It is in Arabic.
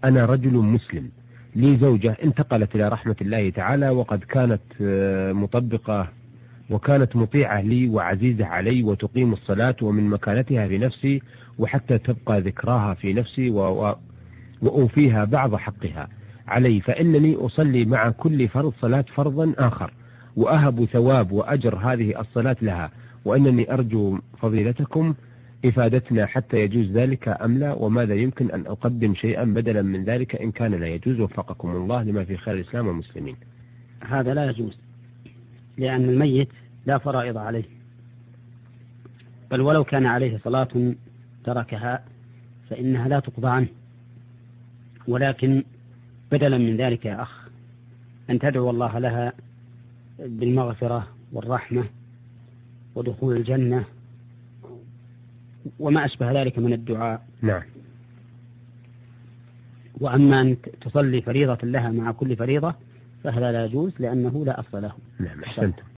أنا رجل مسلم لي زوجة انتقلت إلى رحمة الله تعالى، وقد كانت مطبقة وكانت مطيعة لي وعزيزة علي وتقيم الصلاة ومن مكانتها في نفسي، وحتى تبقى ذكراها في نفسي وأوفيها بعض حقها علي، فإنني أصلي مع كل فرض صلاة فرضا آخر وأهب ثواب وأجر هذه الصلاة لها، وإنني أرجو فضيلتكم إفادتنا حتى يجوز ذلك أم لا، وماذا يمكن أن أقدم شيئا بدلا من ذلك إن كان لا يجوز، وفقكم الله لما في خير الإسلام والمسلمين. هذا لا يجوز، لأن الميت لا فرائض عليه، بل ولو كان عليه صلاة تركها فإنها لا تقضى عنه، ولكن بدلا من ذلك يا أخ أن تدعو الله لها بالمغفرة والرحمة ودخول الجنة وما أشبه ذلك من الدعاء. نعم. وأما أن تصلي فريضة لها مع كل فريضة فهذا لا يجوز، لأنه لا أصل له. نعم، أحسنت.